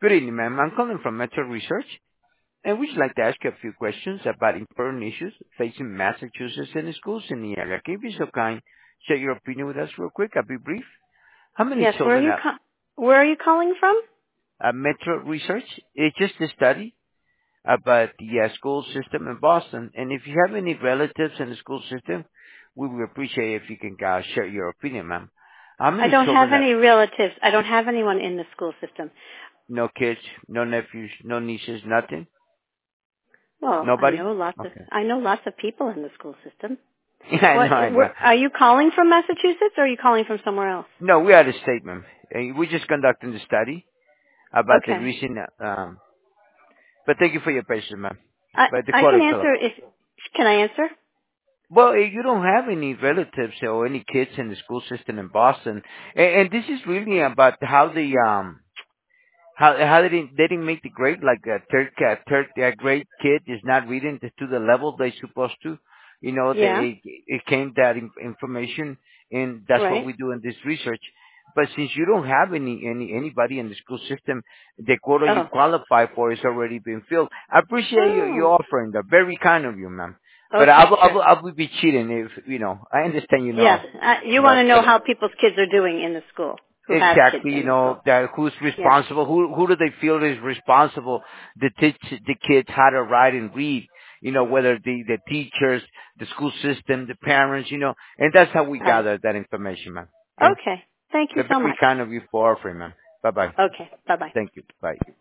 Good evening, ma'am. I'm calling from Metro Research, and we'd like to ask you a few questions about important issues facing Massachusetts and schools in the area. Can you be so kind, share your opinion with us real quick? I'll be brief. How many Yes, children where are you calling from? Metro Research? It's just a study about the school system in Boston, and if you have any relatives in the school system, we would appreciate if you can share your opinion, ma'am. How I many don't have children any relatives. I don't have anyone in the school system. no kids, no nephews, no nieces, nothing? Well, Nobody? Okay. I know lots of people in the school system. Yeah, I know. Are you calling from Massachusetts or are you calling from somewhere else? No, we had a statement. We're just conducting the study about the Okay. recent, but thank you for your patience, ma'am. But the I call can is still up. answer can I answer? Well, you don't have any relatives or any kids in the school system in Boston, and this is really about how the how they didn't make the grade, like a third grade kid is not reading to the level they're supposed to. You know, Yeah. it came that information, and that's what Right. we do in this research. But since you don't have anybody in the school system, the quota you Oh. qualify for is already been filled. I appreciate you Oh. offering that. Very kind of you, ma'am. But Okay, sure. I would be cheating if I understand Yeah. You want to know but how people's kids are doing in the school who have kids exactly, in the school. that who's Yeah. responsible, who do they feel is responsible to teach the kids how to write and read, whether the teachers, the school system, the parents, and that's how we Right. gather that information, man. Okay? Okay. Thank you But so very much. kind of you for offering, man. Bye-bye. Okay. Bye-bye. Thank you. Bye.